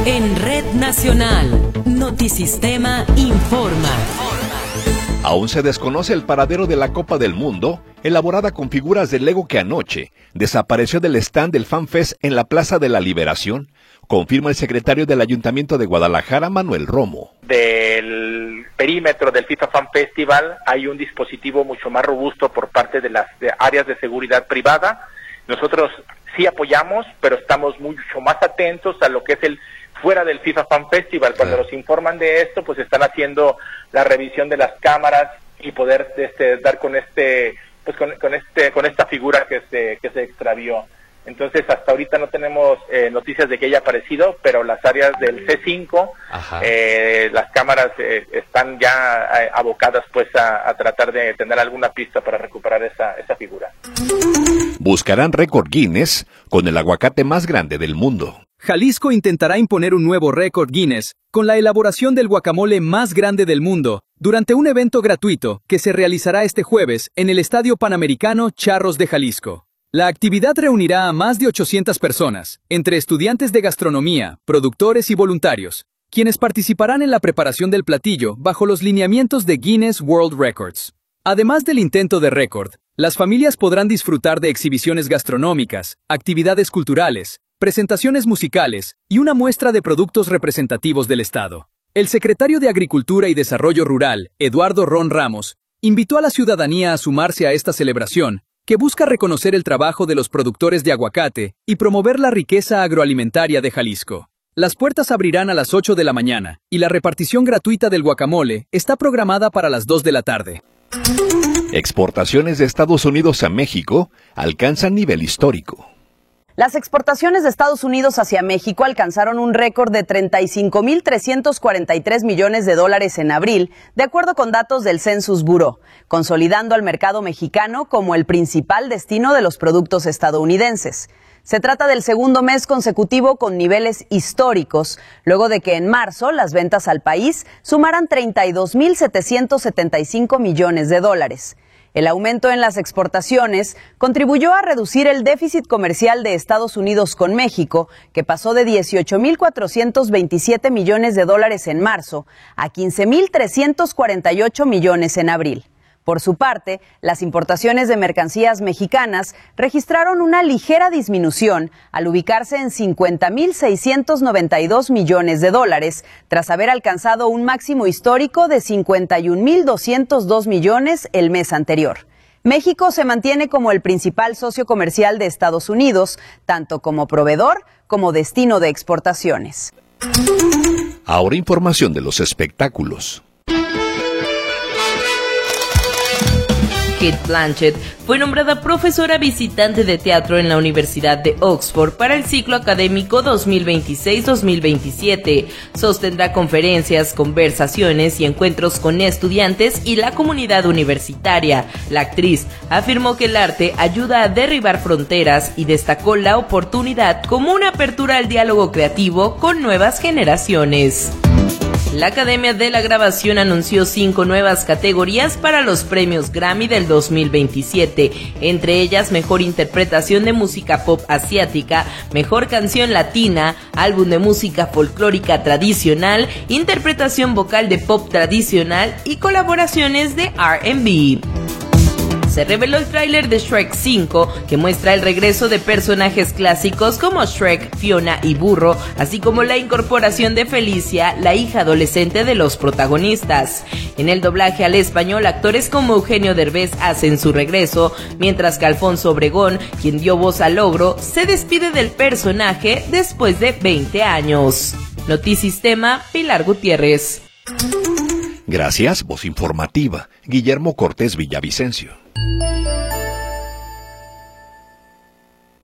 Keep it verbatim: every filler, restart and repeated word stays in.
En Red Nacional, Notisistema informa. Aún se desconoce el paradero de la Copa del Mundo, elaborada con figuras de Lego que anoche desapareció del stand del FanFest en la Plaza de la Liberación, confirma el secretario del Ayuntamiento de Guadalajara, Manuel Romo. Del perímetro del FIFA Fan Festival hay un dispositivo mucho más robusto por parte de las de áreas de seguridad privada. Nosotros sí apoyamos, pero estamos mucho más atentos a lo que es el fuera del FIFA Fan Festival. Cuando nos informan de esto, pues están haciendo la revisión de las cámaras y poder este, dar con este pues con, con este con esta figura que se que se extravió. Entonces, hasta ahorita no tenemos eh, noticias de que haya aparecido, pero las áreas del C cinco, eh, las cámaras eh, están ya eh, abocadas pues a, a tratar de tener alguna pista para recuperar esa esa figura. Buscarán récord Guinness con el aguacate más grande del mundo. Jalisco intentará imponer un nuevo récord Guinness con la elaboración del guacamole más grande del mundo durante un evento gratuito que se realizará este jueves en el Estadio Panamericano Charros de Jalisco. La actividad reunirá a más de ochocientas personas, entre estudiantes de gastronomía, productores y voluntarios, quienes participarán en la preparación del platillo bajo los lineamientos de Guinness World Records. Además del intento de récord, las familias podrán disfrutar de exhibiciones gastronómicas, actividades culturales, presentaciones musicales y una muestra de productos representativos del Estado. El secretario de Agricultura y Desarrollo Rural, Eduardo Ron Ramos, invitó a la ciudadanía a sumarse a esta celebración, que busca reconocer el trabajo de los productores de aguacate y promover la riqueza agroalimentaria de Jalisco. Las puertas abrirán a las ocho de la mañana y la repartición gratuita del guacamole está programada para las dos de la tarde. Exportaciones de Estados Unidos a México alcanzan nivel histórico. Las exportaciones de Estados Unidos hacia México alcanzaron un récord de treinta y cinco mil trescientos cuarenta y tres millones de dólares en abril, de acuerdo con datos del Census Bureau, consolidando al mercado mexicano como el principal destino de los productos estadounidenses. Se trata del segundo mes consecutivo con niveles históricos, luego de que en marzo las ventas al país sumaran treinta y dos mil setecientos setenta y cinco millones de dólares. El aumento en las exportaciones contribuyó a reducir el déficit comercial de Estados Unidos con México, que pasó de dieciocho mil cuatrocientos veintisiete millones de dólares en marzo a quince mil trescientos cuarenta y ocho millones en abril. Por su parte, las importaciones de mercancías mexicanas registraron una ligera disminución al ubicarse en cincuenta mil seiscientos noventa y dos millones de dólares, tras haber alcanzado un máximo histórico de cincuenta y un mil doscientos dos millones el mes anterior. México se mantiene como el principal socio comercial de Estados Unidos, tanto como proveedor como destino de exportaciones. Ahora información de los espectáculos. Cate Blanchett fue nombrada profesora visitante de teatro en la Universidad de Oxford para el ciclo académico dos mil veintiséis dos mil veintisiete. Sostendrá conferencias, conversaciones y encuentros con estudiantes y la comunidad universitaria. La actriz afirmó que el arte ayuda a derribar fronteras y destacó la oportunidad como una apertura al diálogo creativo con nuevas generaciones. La Academia de la Grabación anunció cinco nuevas categorías para los premios Grammy del dos mil veintisiete, entre ellas Mejor Interpretación de Música Pop Asiática, Mejor Canción Latina, Álbum de Música Folclórica Tradicional, Interpretación Vocal de Pop Tradicional y colaboraciones de R and B. Se reveló el tráiler de Shrek cinco, que muestra el regreso de personajes clásicos como Shrek, Fiona y Burro, así como la incorporación de Felicia, la hija adolescente de los protagonistas. En el doblaje al español, actores como Eugenio Derbez hacen su regreso, mientras que Alfonso Obregón, quien dio voz al ogro, se despide del personaje después de veinte años. Notisistema, Pilar Gutiérrez. Gracias, voz informativa, Guillermo Cortés Villavicencio.